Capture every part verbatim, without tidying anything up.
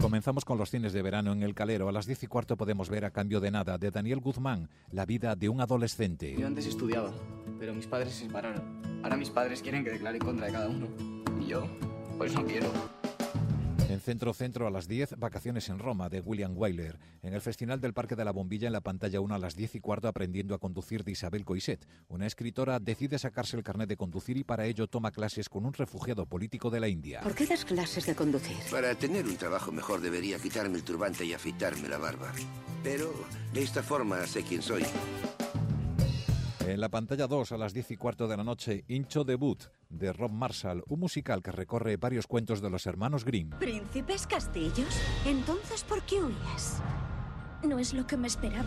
Comenzamos con los cines de verano en El Calero. A las diez y cuarto podemos ver A cambio de nada, de Daniel Guzmán, la vida de un adolescente. Yo antes estudiaba, pero mis padres se separaron. Ahora mis padres quieren que declare en contra de cada uno. Y yo, pues no quiero. En Centro Centro a las diez, Vacaciones en Roma, de William Wyler. En el Festival del Parque de la Bombilla, en la pantalla uno a las diez y cuarto, Aprendiendo a conducir, de Isabel Coixet. Una escritora decide sacarse el carnet de conducir y para ello toma clases con un refugiado político de la India. ¿Por qué das clases de conducir? Para tener un trabajo mejor debería quitarme el turbante y afeitarme la barba. Pero de esta forma sé quién soy. En la pantalla dos, a las diez y cuarto de la noche, Hincho Debut, de Rob Marshall, un musical que recorre varios cuentos de los hermanos Grimm. ¿Príncipes castillos? Entonces, ¿por qué huyes? No es lo que me esperaba.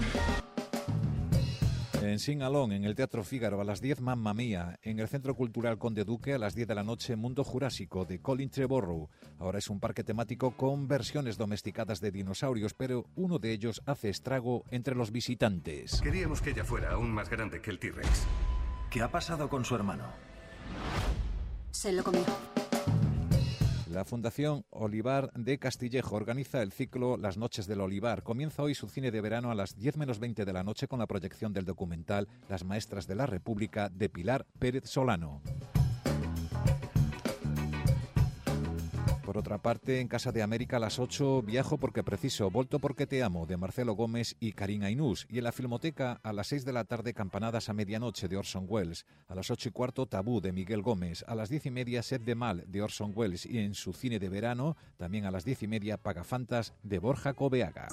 En Sing Along, en el Teatro Fígaro, a las diez, Mamma Mía. En el Centro Cultural Conde Duque, a las diez de la noche, Mundo Jurásico, de Colin Trevorrow. Ahora es un parque temático con versiones domesticadas de dinosaurios, pero uno de ellos hace estrago entre los visitantes. Queríamos que ella fuera aún más grande que el T-Rex. ¿Qué ha pasado con su hermano? Se lo comió. La Fundación Olivar de Castillejo organiza el ciclo Las Noches del Olivar. Comienza hoy su cine de verano a las diez menos veinte de la noche con la proyección del documental Las Maestras de la República, de Pilar Pérez Solano. Por otra parte, en Casa de América a las ocho, Viajo porque preciso, Volto porque te amo, de Marcelo Gómez y Karin Ainús. Y en la Filmoteca a las seis de la tarde, Campanadas a medianoche, de Orson Welles. A las ocho y cuarto, Tabú, de Miguel Gómez. A las diez y media, Sed de Mal, de Orson Welles. Y en su cine de verano, también a las diez y media, Pagafantas, de Borja Coveaga.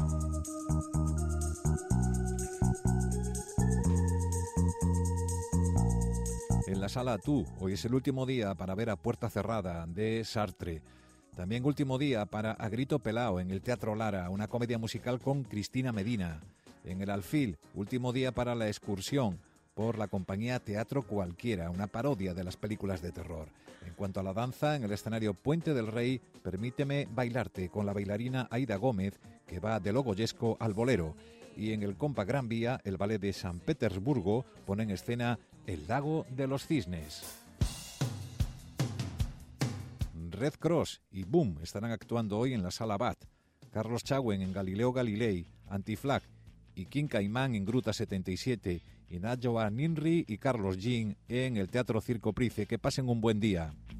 En la Sala Tú, hoy es el último día para ver A Puerta Cerrada, de Sartre. También último día para A Grito Pelao, en el Teatro Lara, una comedia musical con Cristina Medina. En el Alfil, último día para La Excursión, por la compañía Teatro Cualquiera, una parodia de las películas de terror. En cuanto a la danza, en el escenario Puente del Rey, Permíteme bailarte, con la bailarina Aida Gómez, que va de lo goyesco al bolero. Y en el Compa Gran Vía, el ballet de San Petersburgo pone en escena El Lago de los Cisnes. Red Cross y Boom estarán actuando hoy en la Sala Bat. Carlos Chauen en Galileo Galilei, Anti-Flag y King Caimán en Gruta setenta y siete, y Najoa Ninri y Carlos Jean en el Teatro Circo Price. Que pasen un buen día.